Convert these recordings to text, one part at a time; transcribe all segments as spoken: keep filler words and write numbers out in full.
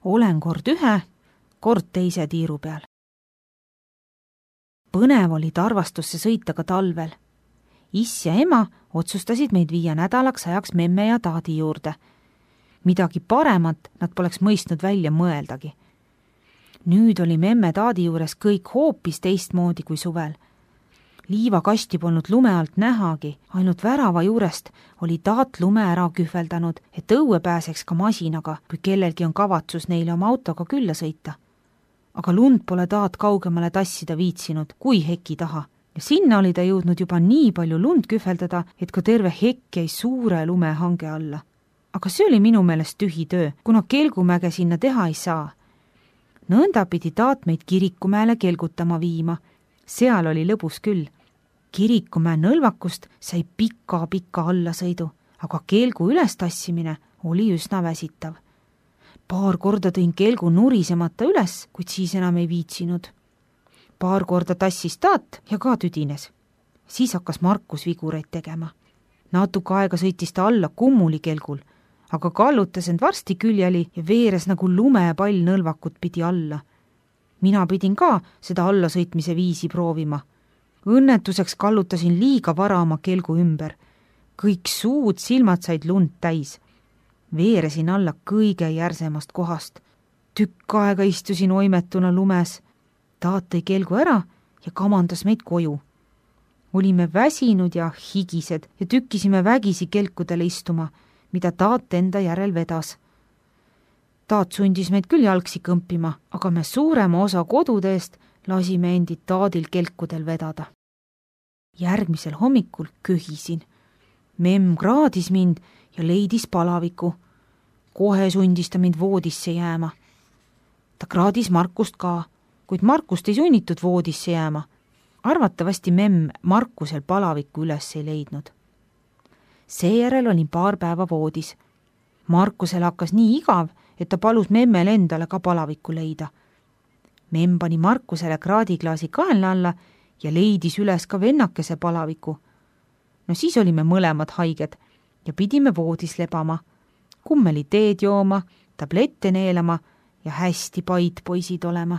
olen kord ühe, kord teise tiiru peal. Põnev oli Tarvastusse sõita ka talvel. Iss ja ema otsustasid meid viia nädalaks ajaks memme ja taadi juurde. Midagi paremat nad poleks mõistnud välja mõeldagi. Nüüd oli memme taadi juures kõik hoopis teistmoodi kui suvel. Liivakasti polnud lume alt nähagi, ainult värava juurest oli taat lume ära kühveldanud, et õue pääseks ka masinaga, kui kellelgi on kavatsus neile oma autoga külla sõita. Aga lund pole taat kaugemale tassida viitsinud, kui heki taha. Ja sinna oli ta jõudnud juba nii palju lund kühveldada, et ka terve hekk jäi suure lumehange alla. Aga see oli minu meelest tühi töö, kuna Kelgumäge sinna teha ei saa. Nõnda pidi taat meid Kirikumäele kelgutama viima. Seal oli lõbus küll. Kirikumäe nõlvakust sai pika-pika allasõidu, aga kelgu üles tassimine oli üsna väsitav. Paar korda tõin kelgu nurisemata üles, kuid siis enam ei viitsinud. Paar korda tassis taat ja ka tüdines. Siis hakkas Markus vigureid tegema. Natuke aega sõitis ta alla kummuli kelgul, aga kallutas end varsti küljeli ja veeres nagu lumepall nõlvakut pidi alla. Mina pidin ka seda allasõitmise viisi proovima. Õnnetuseks kallutasin liiga vara oma kelgu ümber. Kõik suud silmad said lund täis. Veeresin alla kõige järsemast kohast. Tükk aega istusin oimetuna lumes. Taat tõi kelgu ära ja kamandas meid koju. Olime väsinud ja higised ja tükkisime vägisi kelkudele istuma, mida taat enda järel vedas. Taat sundis meid küll jalgsi kõmpima, aga me suurema osa kodudeest lasime endid taadil kelkudel vedada. Järgmisel hommikul köhisin. Memm kraadis mind ja leidis palaviku. Kohe sundis ta mind voodisse jääma. Ta kraadis Markust ka, kuid Markust ei sunnitud voodisse jääma. Arvatavasti memm Markusel palaviku üles ei leidnud. Seejärel olin paar päeva voodis. Markusel hakkas nii igav, et ta palus memmel endale ka palaviku leida. Memm pani Markusele kraadiklaasi kaenla alla ja leidis üles ka vennakese palaviku. No siis olime mõlemad haiged ja pidime voodis lebama, kummeli teed jooma, tablette neelama ja hästi paid poisid olema.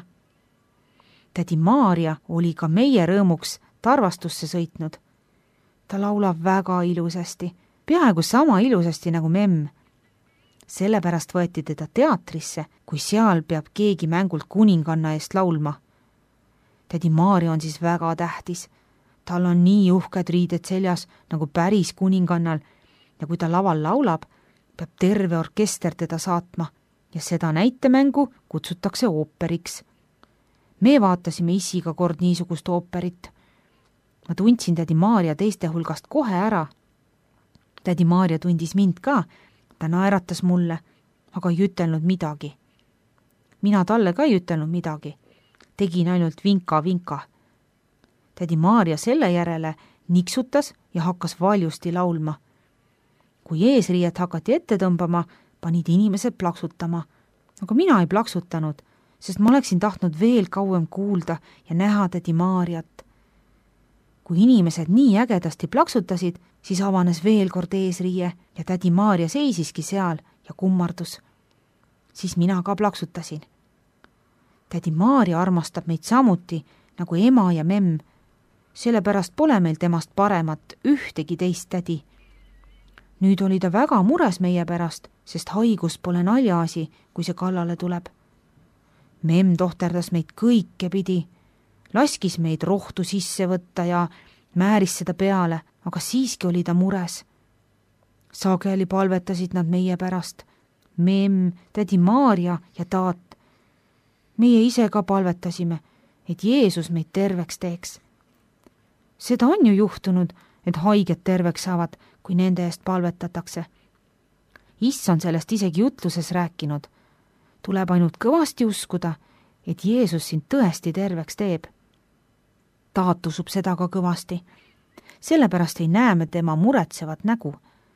Tädi Maarja oli ka meie rõõmuks Tarvastusse sõitnud. Ta laulab väga ilusasti, peaaegu sama ilusasti nagu memm. Sellepärast võeti teda teatrisse, kui seal peab keegi mängult kuninganna eest laulma. Tädi Maarja on siis väga tähtis. Tal on nii uhked riided seljas nagu päris kuningannal ja kui ta laval laulab, peab terve orkester teda saatma ja seda näitemängu kutsutakse ooperiks. Me vaatasime issiga kord niisugust ooperit. Ma tundsin tädi Maarja teiste hulgast kohe ära. Tädi Maarja tundis mind ka, ta naeratas mulle, aga ei ütelnud midagi. Mina talle ka ei ütelnud midagi. Tegin ainult vinka-vinka. Tädi Maarja selle järele niksutas ja hakkas valjusti laulma. Kui eesriiet hakati ette tõmbama, panid inimesed plaksutama. Aga mina ei plaksutanud, sest ma oleksin tahtnud veel kauem kuulda ja näha tädi Maarjat. Kui inimesed nii ägedasti plaksutasid, siis avanes veel kord eesriie ja tädi Maarja seisiski seal ja kummardus. Siis mina ka plaksutasin. Tädi Maarja armastab meid samuti nagu ema ja memm. Sellepärast pole meil temast paremat ühtegi teist tädi. Nüüd oli ta väga mures meie pärast, sest haigus pole naljaasi, kui see kallale tuleb. Memm tohterdas meid kõike pidi, laskis meid rohtu sisse võtta ja määris seda peale, aga siiski oli ta mures. Sageli palvetasid nad meie pärast. Memm, tädi Maarja ja taat. Meie ise ka palvetasime, et Jeesus meid terveks teeks. Seda on ju juhtunud, et haiged terveks saavad, kui nende eest palvetatakse. Iss on sellest isegi jutluses rääkinud. Tuleb ainult kõvasti uskuda, et Jeesus sind tõesti terveks teeb. Taat usub seda ka kõvasti. Sellepärast ei näe me tema muretsevat nägu.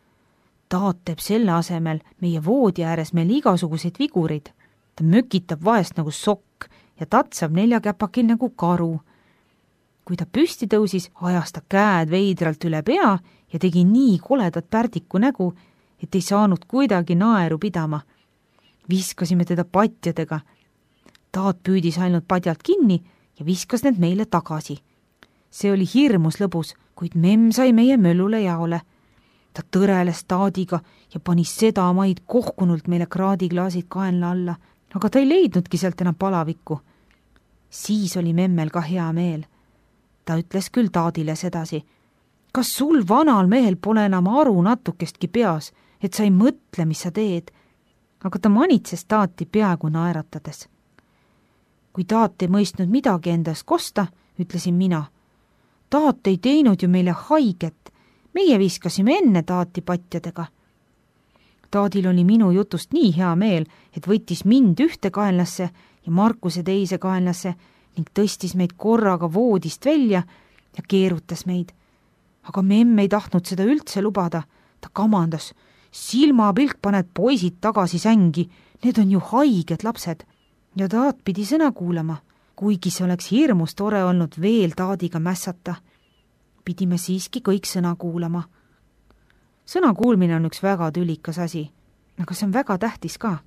Taat teeb selle asemel meie voodi ääres meil igasuguseid vigurid. Ta mökitab vaest nagu sokk ja tatsab neljakäpakil nagu karu. Kui ta püsti tõusis, ajas ta käed veidralt üle pea ja tegi nii koledat pärdiku nägu, et ei saanud kuidagi naeru pidama. Viskasime teda patjadega. Taat püüdis ainult padjalt kinni ja viskas need meile tagasi. See oli hirmus lõbus, kuid memm sai meie möllule jaole. Ta tõreles Taadiga ja pani seda maid kohkunult meile kraadiklaasid kaenla alla, aga ta ei leidnudki sealt enam palavikku. Siis oli memmel ka hea meel. Ta ütles küll Taadile sedasi: kas sul vanal mehel pole enam aru natukestki peas, et sa ei mõtle, mis sa teed? Aga ta manitses Taati peaaegu naeratades. Kui Taat ei mõistnud midagi endast kosta, ütlesin mina: Taat ei teinud ju meile haiget, meie viskasime enne Taati patjadega. Taadil oli minu jutust nii hea meel, et võttis mind ühte kaenlasse ja Markuse teise kaenlasse ning tõstis meid korraga voodist välja ja keerutas meid. Aga memm ei tahtnud seda üldse lubada. Ta kamandas: silmapilk paned poisid tagasi sängi, need on ju haiged lapsed. Ja Taat pidi sõna kuulama, kuigi see oleks hirmus tore olnud veel Taadiga mässata. Pidime siiski kõik sõna kuulama. Sõna kuulmine on üks väga tülikas asi, aga see on väga tähtis ka.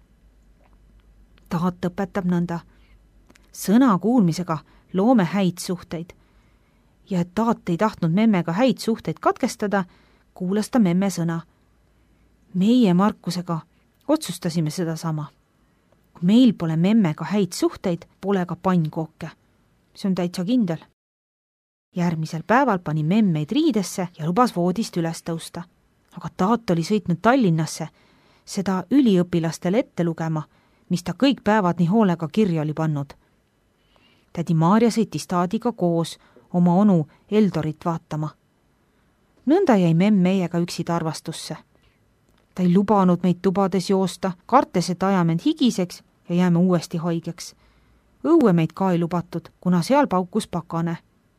Taat õpetab nõnda: sõna kuulmisega loome häid suhteid. Ja et Taat ei tahtnud memmega häid suhteid katkestada, kuulas ta memme sõna. Meie Markusega otsustasime seda sama. Kui meil pole memmega häid suhteid, pole ka pannkooke. See on täitsa kindel. Järgmisel päeval pani memm meid riidesse ja lubas voodist üles tõusta. Aga Taat oli sõitnud Tallinnasse seda üliõpilastele ette lugema, mis ta kõik päevad nii hoolega kirja oli pannud. Tädi Maarja sõitis Taadiga koos oma onu Eldorit vaatama. Nõnda jäi memm meiega üksid arvastusse. Ta ei lubanud meid tubades joosta, kartes, et ajame end higiseks ja jääme uuesti haigeks. Õue meid ka ei lubatud, kuna seal paukus pakane.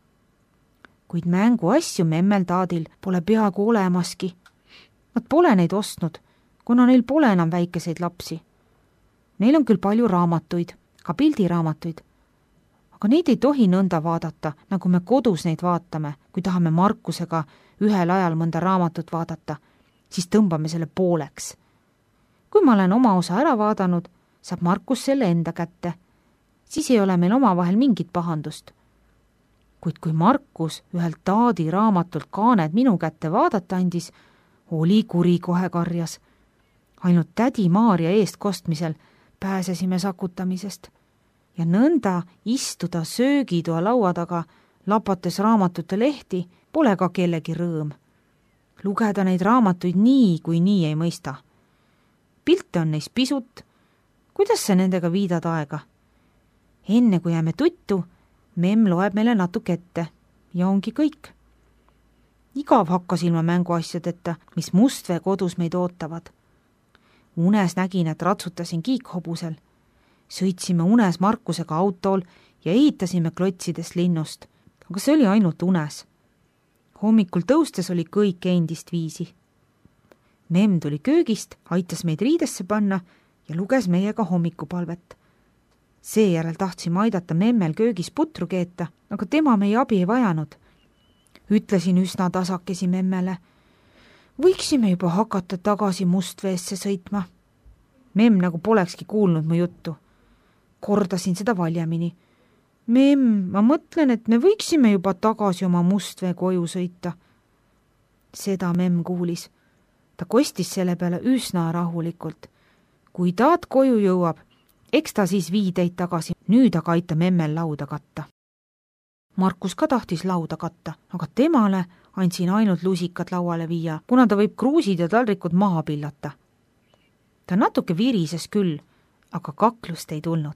Kuid mängu asju memmel Taadil pole peaaegu olemaski. Nad pole neid ostnud, kuna neil pole enam väikeseid lapsi. Neil on küll palju raamatuid, ka pildiraamatuid, aga neid ei tohi nõnda vaadata, nagu me kodus neid vaatame. Kui tahame Markusega ühel ajal mõnda raamatut vaadata, siis tõmbame selle pooleks. Kui ma olen oma osa ära vaadanud, saab Markus selle enda kätte. Siis ei ole meil omavahel mingit pahandust. Kuid kui Markus ühelt Taadi raamatult kaaned minu kätte vaadata andis, oli kuri kohe karjas. Ainult tädi Maarja eest kostmisel pääsesime sakutamisest. Ja nõnda istuda söögitoa laua taga, lapates raamatute lehti, pole ka kellegi rõõm. Lugeda neid raamatuid nii kui nii ei mõista. Pilte on neis pisut. Kuidas sa nendega viidad aega? Enne kui jääme tuttu, memm loeb meile natuke ette ja ongi kõik. Igav hakkas ilma mänguasjadeta, mis Mustvee kodus meid ootavad. Unes nägin, et ratsutasin kiikhobusel. Sõitsime unes Markusega autol ja ehitasime klotsidest linnust, aga see oli ainult unes. Hommikul tõustes oli kõik endist viisi. Memm tuli köögist, aitas meid riidesse panna ja luges meiega hommikupalvet. Seejärel tahtsime aidata memmel köögis putru keeta, aga tema meie abi ei vajanud. Ütlesin üsna tasakesi memmele: võiksime juba hakata tagasi Mustveesse sõitma. Memm nagu polekski kuulnud mu juttu. Kordasin seda valjamini. Memm, ma mõtlen, et me võiksime juba tagasi oma Mustvee koju sõita. Seda memm kuulis. Ta kostis selle peale üsna rahulikult. Kui Taat koju jõuab, eks ta siis vii teid tagasi, nüüd aga aita memmel lauda katta. Markus ka tahtis lauda katta, aga temale andsin ainult lusikad lauale viia, kuna ta võib kruusid ja taldrikud maha pillata. Ta natuke virises küll, aga kaklust ei tulnud.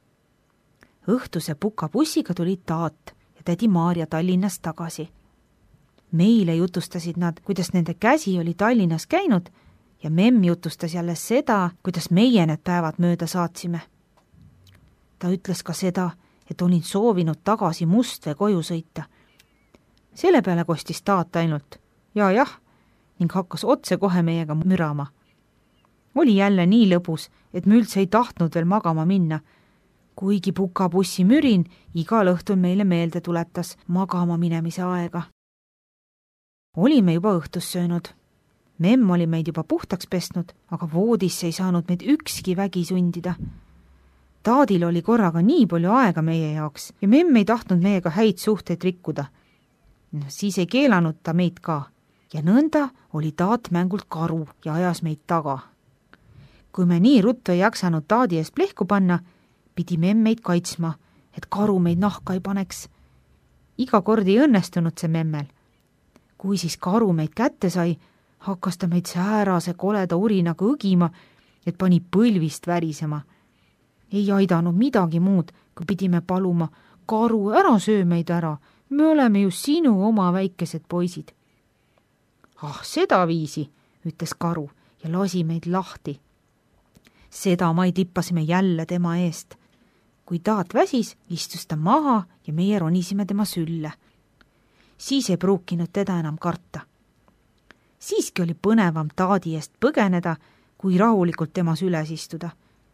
Õhtuse pukabussiga tuli Taat ja tädi Maarja Tallinnast tagasi. Meile jutustasid nad, kuidas nende käsi oli Tallinnas käinud ja memm jutustas jälle seda, kuidas meie need päevad mööda saatsime. Ta ütles ka seda, et olin soovinud tagasi Mustvee koju sõita. Selle peale kostis Taat ainult ja jah ning hakkas otse kohe meiega mürama. Oli jälle nii lõbus, et me üldse ei tahtnud veel magama minna, kuigi pukabussi mürin igal õhtul meile meelde tuletas magama minemise aega. Olime juba õhtus söönud. Memm oli meid juba puhtaks pesnud, aga voodisse ei saanud meid ükski vägi sundida. Taadil oli korraga nii palju aega meie jaoks ja memm ei tahtnud meiega häid suhteid rikkuda. No, siis ei keelanud ta meid ka. Ja nõnda oli Taat mängult karu ja ajas meid taga. Kui me nii ruttu ei jaksanud Taadi eest plehku panna, pidi memm meid kaitsma, et karu meid nahka ei paneks. Iga kord ei õnnestunud see memmel. Kui siis karu meid kätte sai, hakkas ta meid säärase koleda urinaga õgima, et pani põlvist värisema. Ei aidanud midagi muud, kui pidime paluma, karu, ära söö meid ära, me oleme ju sinu oma väikesed poisid. Ah, seda viisi, ütles karu ja lasi meid lahti. Seda mai tippasime jälle tema eest. Kui Taat väsis, istus ta maha ja meie ronisime tema sülle. Siis ei pruukinud teda enam karta. Siiski oli põnevam Taadi eest põgeneda, kui rahulikult tema süles istuda.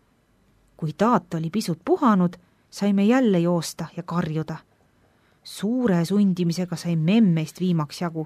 Kui Taat oli pisut puhanud, saime jälle joosta ja karjuda. Suure sundimisega sai memmeist viimaks jagu.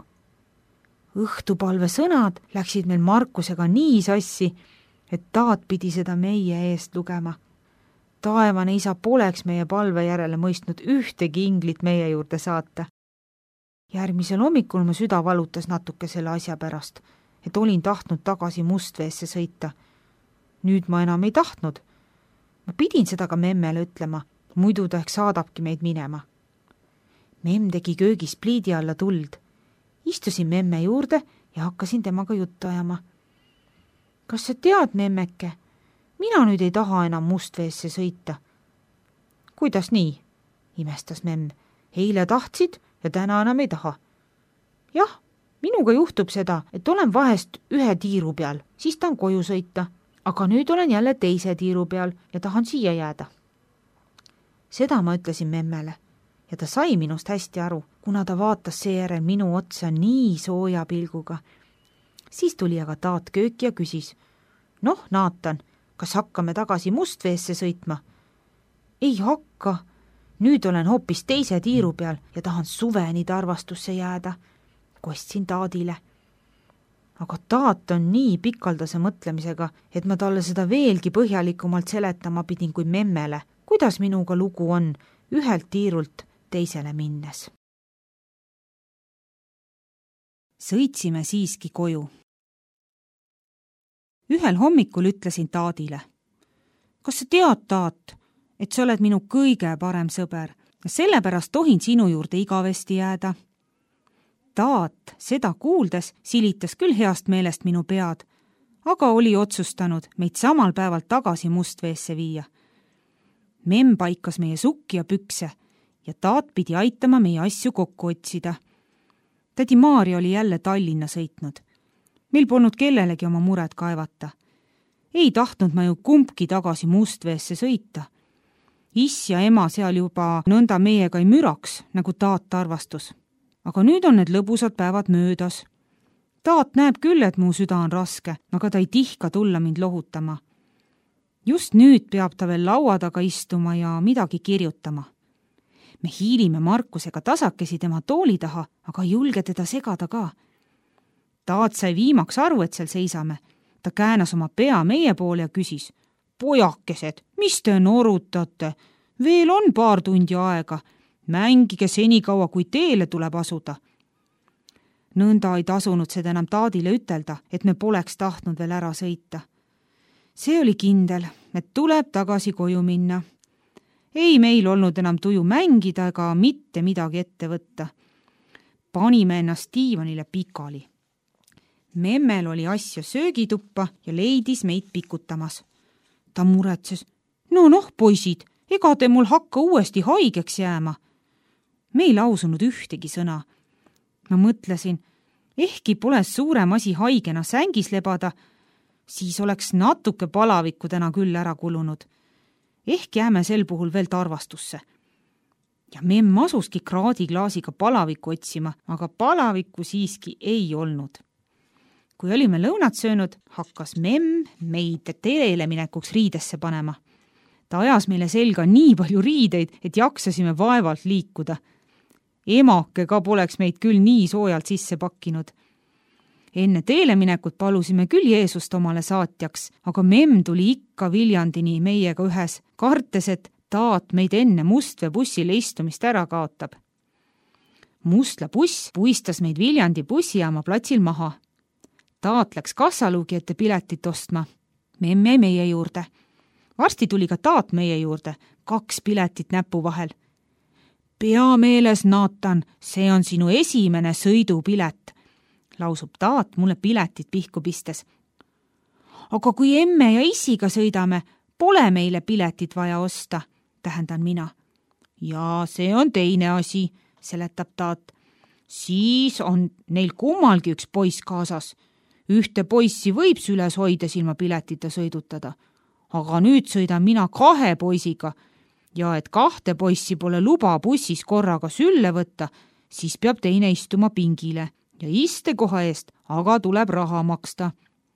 Õhtupalve sõnad läksid meil Markusega nii sassi, et Taat pidi seda meie eest lugema. Taevane isa poleks meie palve järele mõistnud ühtegi inglit meie juurde saata. Järgmisel hommikul mu süda valutas natuke selle asja pärast, et olin tahtnud tagasi Mustveesse sõita. Nüüd ma enam ei tahtnud. Ma pidin seda ka memmele ütlema, muidu ta ehk saadabki meid minema. Memm tegi köögis pliidi alla tuld. Istusin memme juurde ja hakkasin temaga juttu ajama. Kas sa tead, memmeke? Mina nüüd ei taha enam Mustveesse sõita. Kuidas nii? Imestas memm. Eile tahtsid ja täna enam ei taha. Jah, minuga juhtub seda, et olen vahest ühe tiiru peal, siis tahan koju sõita, aga nüüd olen jälle teise tiiru peal ja tahan siia jääda. Seda ma ütlesin memmele ja ta sai minust hästi aru, kuna ta vaatas seejärel minu otsa nii sooja pilguga. Siis tuli aga Taat kööki ja küsis, noh, Naatan, kas hakkame tagasi Mustveesse sõitma? Ei hakka, nüüd olen hoopis teise tiiru peal ja tahan suveni tarvastusse jääda, kostsin Taadile. Aga Taat on nii pikaldase mõtlemisega, et ma talle seda veelgi põhjalikumalt seletama pidin kui memmele, kuidas minuga lugu on ühelt tiirult teisele minnes. Sõitsime siiski koju. Ühel hommikul ütlesin Taadile, kas sa tead, Taat, et sa oled minu kõige parem sõber ja sellepärast tohin sinu juurde igavesti jääda. Taat seda kuuldes silitas küll heast meelest minu pead, aga oli otsustanud meid samal päeval tagasi Mustveesse viia. Memm paikas meie sukki ja pükse ja Taat pidi aitama meie asju kokku otsida. Tädi Maarja oli jälle Tallinna sõitnud. Meil polnud kellelegi oma mured kaevata. Ei tahtnud ma ju kumbki tagasi Mustveesse sõita. Is ja ema seal juba nõnda meiega ei müraks, nagu Taat arvastus. Aga nüüd on need lõbusad päevad möödas. Taat näeb küll, et mu süda on raske, aga ta ei tihka tulla mind lohutama. Just nüüd peab ta veel laua taga istuma ja midagi kirjutama. Me hiilime Markusega tasakesi tema tooli taha, aga ei julge teda segada ka. Taat sai viimaks aru, et seal seisame. Ta käänas oma pea meie poole ja küsis, pojakesed, mis te norutate? Veel on paar tundi aega. Mängige senikaua, kui teele tuleb asuda. Nõnda ei tasunud seda enam Taadile ütelda, et me poleks tahtnud veel ära sõita. See oli kindel, et tuleb tagasi koju minna. Ei meil olnud enam tuju mängida ega mitte midagi ette võtta. Panime ennast diivanile pikali. Memmel oli asja söögituppa ja leidis meid pikutamas. Ta muretses, no noh, poisid, ega te mul hakka uuesti haigeks jääma. Me ei lausunud ühtegi sõna. Ma mõtlesin, ehkki pole suurem asi haigena sängis lebada, siis oleks natuke palavikku täna küll ära kulunud. Ehk jääme sel puhul veel tarvastusse. Ja memm asuski kraadiklaasiga palavikku otsima, aga palavikku siiski ei olnud. Kui olime lõunat söönud, hakkas memm meid teele minekuks riidesse panema. Ta ajas meile selga nii palju riideid, et jaksasime vaevalt liikuda. Emake ka poleks meid küll nii soojalt sisse pakkinud. Enne teele minekut palusime küll Jeesust omale saatjaks, aga memm tuli ikka Viljandini meiega ühes, kartes, et taat meid enne Mustvee bussile istumist ära kaotab. Mustla buss puistas meid Viljandi bussijaama platsil maha. Taat läks kassaluugi ette piletit ostma. Memm jäi meie juurde. Varsti tuli ka taat meie juurde, kaks piletit näpu vahel. Pea meeles, Naatan, see on sinu esimene sõidupilet, lausub taat mulle piletit pihku pistes. Aga kui emme ja isiga sõidame, pole meile piletit vaja osta, tähendan mina. Ja see on teine asi, seletab taat. Siis on neil kummalgi üks poiss kaasas. Ühte poissi võib süles hoides ilma piletita sõidutada. Aga nüüd sõidan mina kahe poisiga ja et kahte poissi pole luba bussis korraga sülle võtta, siis peab teine istuma pingile ja istekoha eest aga tuleb raha maksta.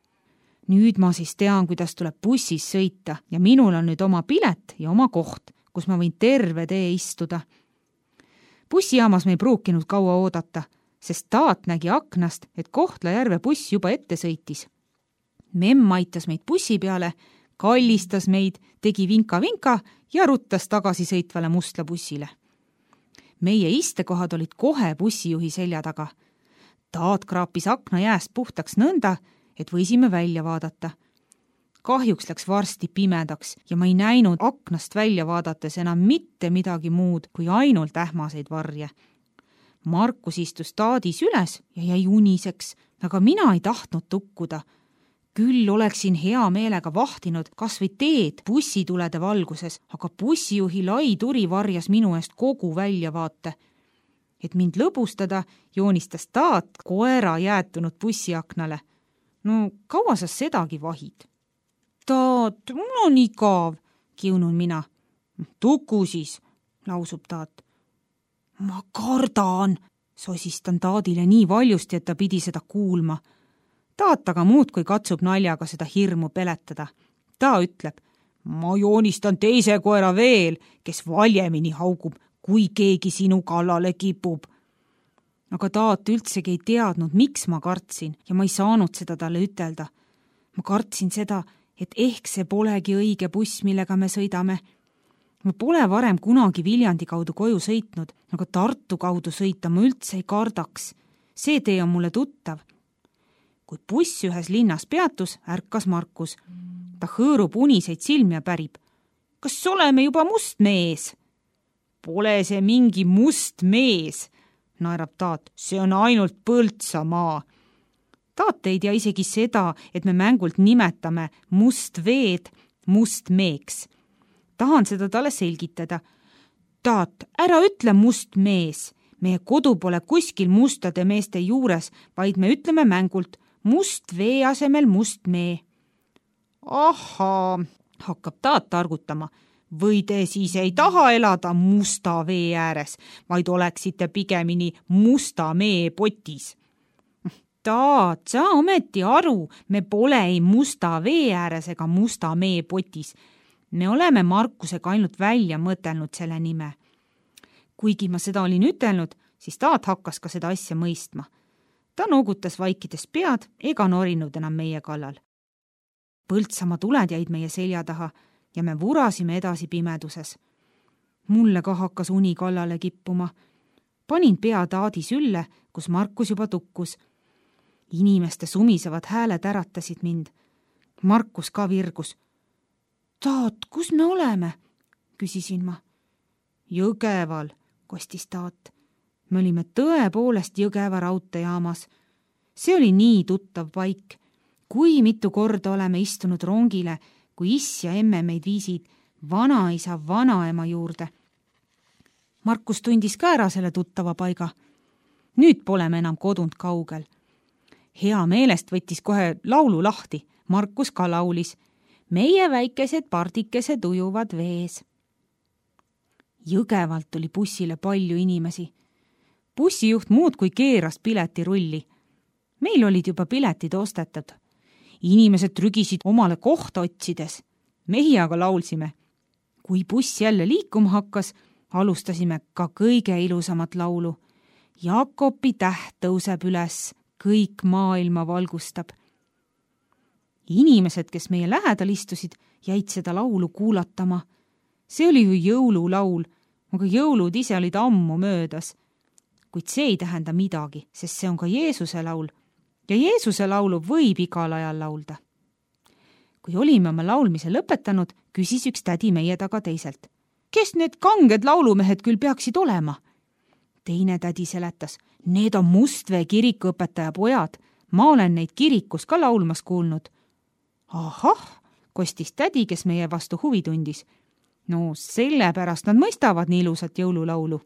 Nüüd ma siis tean, kuidas tuleb bussis sõita ja minul on nüüd oma pilet ja oma koht, kus ma võin terve tee istuda. Bussijaamas me ei pruukinud kaua oodata, sest taat nägi aknast, et Kohtla-Järve buss juba ette sõitis. Memm aitas meid bussi peale, kallistas meid, tegi vinka-vinka ja ruttas tagasi sõitvale Mustla bussile. Meie istekohad olid kohe bussijuhi selja taga. Taat kraapis akna jääst puhtaks nõnda, et võisime välja vaadata. Kahjuks läks varsti pimedaks ja ma ei näinud aknast välja vaadates enam mitte midagi muud kui ainult ähmaseid varje. Markus istus taadis üles ja jäi uniseks, aga mina ei tahtnud tukkuda. Küll oleksin hea meelega vahtinud kas või teed bussitulede valguses, aga bussijuhi lai turi varjas minu eest kogu väljavaate. Et mind lõbustada, joonistas taat koera jäätunud bussiaknale. No kaua sa sedagi vahid? Taat, mul on igav, kiunun mina. Tuku siis, lausub taat. Ma kardan, sosistan taadile nii valjusti, et ta pidi seda kuulma. Taat aga muud kui katsub naljaga seda hirmu peletada. Ta ütleb, ma joonistan teise koera veel, kes valjemini haugub, kui keegi sinu kallale kipub. Aga taat üldsegi ei teadnud, miks ma kartsin ja ma ei saanud seda talle ütelda. Ma kartsin seda, et ehk see polegi õige buss, millega me sõidame. Ma pole varem kunagi Viljandi kaudu koju sõitnud, aga Tartu kaudu sõita ma üldse ei kardaks. See tee on mulle tuttav. Kui buss ühes linnas peatus, ärkas Markus. Ta hõõrub uniseid silmi ja pärib. Kas oleme juba must mees? Pole see mingi must mees, naerab taat. See on ainult Põltsamaa. Taat ei tea isegi seda, et me mängult nimetame must veed must meeks. Tahan seda talle selgitada. Taat, ära ütle must mees. Meie kodu pole kuskil mustade meeste juures, vaid me ütleme mängult must vee asemel must mee. Ahaa, hakkab taat targutama. Või te siis ei taha elada musta vee ääres, vaid oleksite pigemini musta mee potis. Taat, sa ometi aru, me pole ei musta vee ääres ega musta mee potis. Me oleme Markusega ainult välja mõtelnud selle nime. Kuigi ma seda olin ütelnud, siis taat hakkas ka seda asja mõistma. Ta noogutas vaikides pead ega norinud enam meie kallal. Põltsamaa tuled jäid meie selja taha ja me vurasime edasi pimeduses. Mulle ka hakkas uni kallale kippuma. Panin pea taadi sülle, kus Markus juba tukkus. Inimeste sumisevad hääled äratasid mind. Markus ka virgus. Taat, kus me oleme? Küsisin ma. Jõgeval, kostis taat. Me olime tõepoolest Jõgeva raudteejaamas. See oli nii tuttav paik. Kui mitu korda oleme istunud rongile, kui iss ja emme meid viisid vanaisa vanaema juurde. Markus tundis ka ära selle tuttava paiga. Nüüd pole me enam kodunt kaugel. Hea meelest võttis kohe laulu lahti. Markus ka laulis. Meie väikesed pardikesed ujuvad vees. Jõgevalt tuli bussile palju inimesi. Bussijuht muud kui keeras piletirulli. Meil olid juba piletid ostetud. Inimesed trügisid omale kohta otsides. Mehi aga laulsime. Kui buss jälle liikuma hakkas, alustasime ka kõige ilusamat laulu. Jakobi täht tõuseb üles, kõik maailma valgustab. Inimesed, kes meie lähedal istusid, jäid seda laulu kuulatama. See oli ju jõululaul, aga jõulud ise olid ammu möödas. Kuid see ei tähenda midagi, sest see on ka Jeesuse laul ja Jeesuse laulu võib igal ajal laulda. Kui olime oma laulmise lõpetanud, küsis üks tädi meie taga teiselt. Kes need kanged laulumehed küll peaksid olema? Teine tädi seletas, need on Mustvee kirikuõpetaja pojad. Ma olen neid kirikus ka laulmas kuulnud. Ahah, kostis tädi, kes meie vastu huvi tundis. No sellepärast nad mõistavad nii ilusat jõululaulu.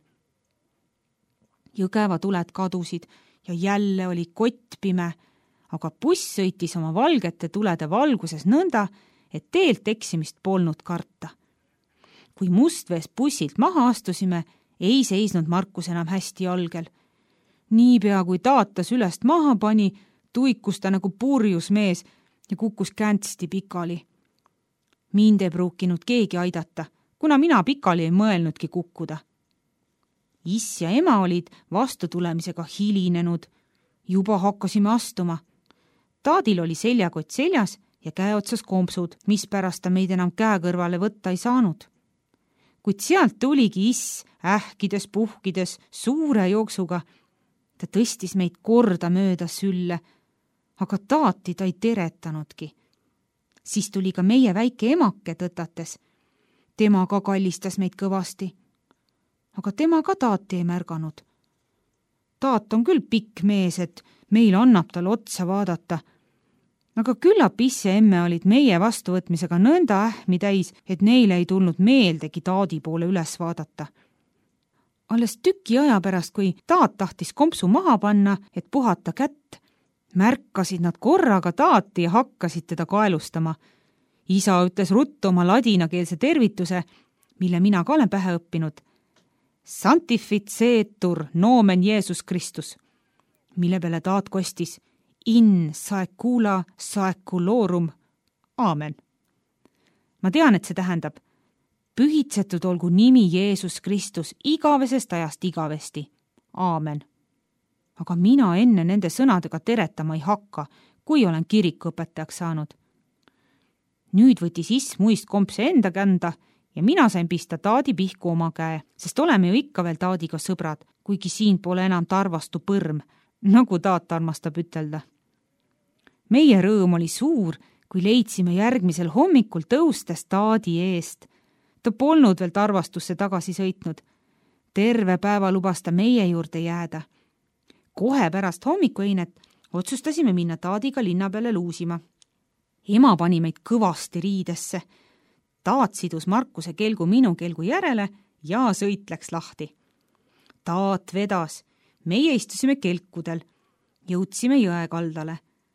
Jõgeva tuled kadusid ja jälle oli kott pime, aga buss sõitis oma valgete tulede valguses nõnda, et teelt eksimist polnud karta. Kui Mustvees bussilt maha astusime, ei seisnud Markus enam hästi jalgel. Niipea kui taatas ülest maha pani, tuikus ta nagu purjus mees ja kukkus käntsti pikali. Mind ei pruukinud keegi aidata, kuna mina pikali ei mõelnudki kukkuda. Iss ja ema olid vastutulemisega hilinenud. Juba hakkasime astuma. Taadil oli seljakott seljas ja käeotsas kompsud, mis pärast ta meid enam käe kõrvale võtta ei saanud. Kuid sealt tuligi iss, ähkides, puhkides, suure jooksuga. Ta tõstis meid korda mööda sülle, aga taati ta ei teretanudki. Siis tuli ka meie väike emake tõtates. Tema ka kallistas meid kõvasti. Aga tema ka taati ei märganud. Taat on küll pikk mees, et meil annab tal otsa vaadata. Aga küllap iss ja emme olid meie vastuvõtmisega nõnda ähmi täis, et neile ei tulnud meeldegi taadi poole üles vaadata. Alles tüki aja pärast, kui taat tahtis kompsu maha panna, et puhata kätt, märkasid nad korraga taati ja hakkasid teda kaelustama. Isa ütles ruttu oma ladinakeelse tervituse, mille mina ka olen pähe õppinud. Sanctificetur nomen Jeesus Kristus, mille peale taat kostis in saecula saeculorum. Aamen. Ma tean, et see tähendab pühitsetud olgu nimi Jeesus Kristus igavesest ajast igavesti. Aamen. Aga mina enne nende sõnadega teretama ei hakka, kui olen kirikuõpetajaks saanud. Nüüd võttis iss muist kompse enda kända ja mina sain pista taadi pihku oma käe, sest oleme ju ikka veel taadiga sõbrad, kuigi siin pole enam tarvastu põrm, nagu taat armastab ütelda. Meie rõõm oli suur, kui leidsime järgmisel hommikul tõustes taadi eest. Ta polnud veel tarvastusse tagasi sõitnud. Terve päeva lubas ta meie juurde jääda. Kohe pärast hommikueinet otsustasime minna taadiga linna peale luusima. Ema pani meid kõvasti riidesse. Taat sidus Markuse kelgu minu kelgu järele ja sõit läks lahti. Taat vedas. Meie istusime kelkudel. Jõudsime jõe kaldale.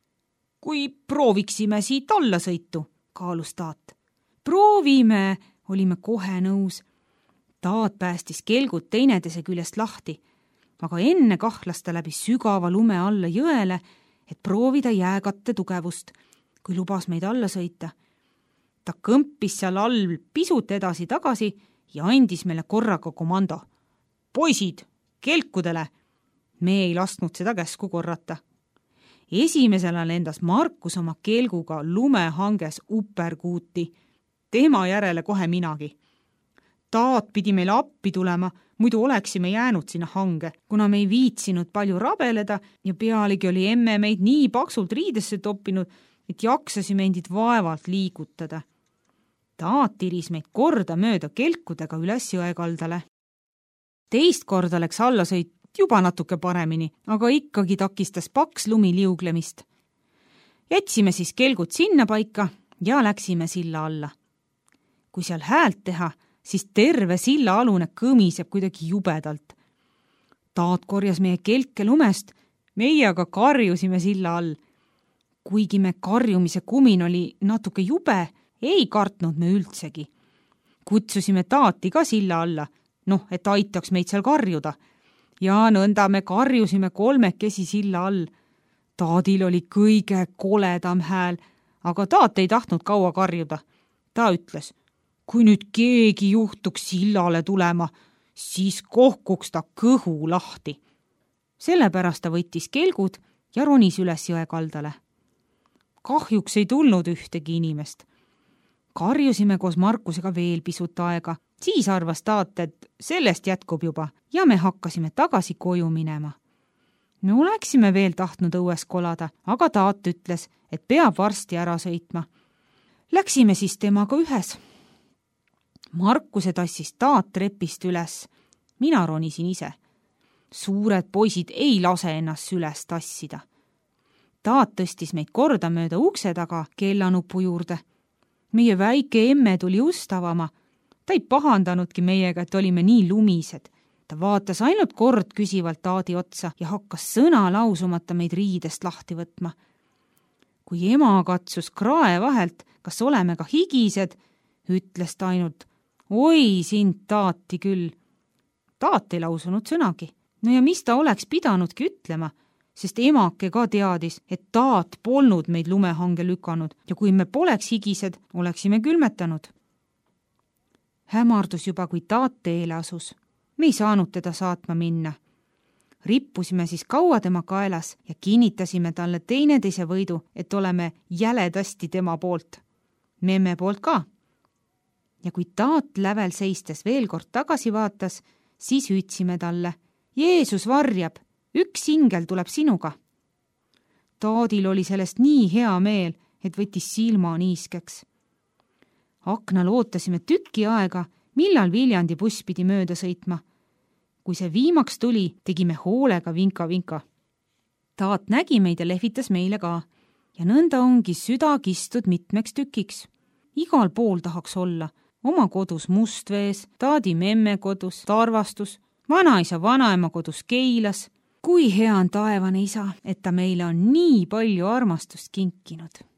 Kui prooviksime siit alla sõitu, kaalus taat. Proovime, olime kohe nõus. Taat päästis kelgud teineteise küljest lahti, aga enne kahlas ta läbi sügava lume alla jõele, et proovida jääkatte tugevust, kui lubas meid alla sõita. Ta kõmpis seal all pisut edasi tagasi ja andis meile korraga komando. Poisid, kelkudele! Me ei lasknud seda käsku korrata. Esimesena lendas Markus oma kelguga lumehanges uperkuuti. Tema järele kohe minagi. Taat pidi meile appi tulema, muidu oleksime jäänud sinna hange, kuna me ei viitsinud palju rabeleda ja pealegi oli emme meid nii paksult riidesse toppinud, et jaksasime endid vaevalt liigutada. Taat tiris meid korda mööda kelkudega üles jõekaldale. Teist korda läks allasõit juba natuke paremini, aga ikkagi takistas paks lumi liuglemist. Jätsime siis kelgud sinna paika ja läksime silla alla. Kui seal häält teha, siis terve silla alune kõmiseb kuidagi jubedalt. Taat korjas meie kelke lumest, meie aga karjusime silla all. Kuigi me karjumise kumin oli natuke jube, ei kartnud me üldsegi. Kutsusime taati ka silla alla, noh, et aitaks meid seal karjuda. Ja nõnda me karjusime kolmekesi silla all. Taadil oli kõige koledam hääl, aga taat ei tahtnud kaua karjuda. Ta ütles, kui nüüd keegi juhtuks sillale tulema, siis kohkuks ta kõhu lahti. Sellepärast ta võttis kelgud ja ronis üles jõe kaldale. Kahjuks ei tulnud ühtegi inimest. Karjusime koos Markusega veel pisut aega, siis arvas taat, et sellest jätkub juba ja me hakkasime tagasi koju minema. Me oleksime veel tahtnud õues kolada, aga taat ütles, et peab varsti ära sõitma. Läksime siis temaga ühes. Markuse tassis taat trepist üles. Mina ronisin ise. Suured poisid ei lase ennast üles tassida. Taat tõstis meid korda mööda ukse taga kellanupu juurde. Meie väike emme tuli just avama. Ta ei pahandanudki meiega, et olime nii lumised. Ta vaatas ainult kord küsivalt taadi otsa ja hakkas sõna lausumata meid riidest lahti võtma. Kui ema katsus krae vahelt, kas oleme ka higised, ütles ta ainult, oi sind taati küll. Taat ei lausunud sõnagi. No ja mis ta oleks pidanudki ütlema, sest emake ka teadis, et taat polnud meid lumehange lükanud ja kui me poleks higised, oleksime külmetanud. Hämardus juba, kui taat teele asus. Me ei saanud teda saatma minna. Rippusime siis kaua tema kaelas ja kinnitasime talle teineteise võidu, et oleme jäledasti tema poolt. Memme poolt ka. Ja kui taat lävel seistes veel kord tagasi vaatas, siis hüüdsime talle, Jeesus varjab, üks ingel tuleb sinuga. Taadil oli sellest nii hea meel, et võttis silma niiskeks. Aknal ootasime tüki aega, millal Viljandi buss pidi mööda sõitma. Kui see viimaks tuli, tegime hoolega vinka-vinka. Taat nägi meid ja lehvitas meile ka. Ja nõnda ongi süda kistud mitmeks tükiks. Igal pool tahaks olla. Oma kodus Mustvees, taadi memme kodus, Tarvastus, vanaisa vanaema kodus Keilas. Kui hea on taevane isa, et ta meile on nii palju armastust kinkinud.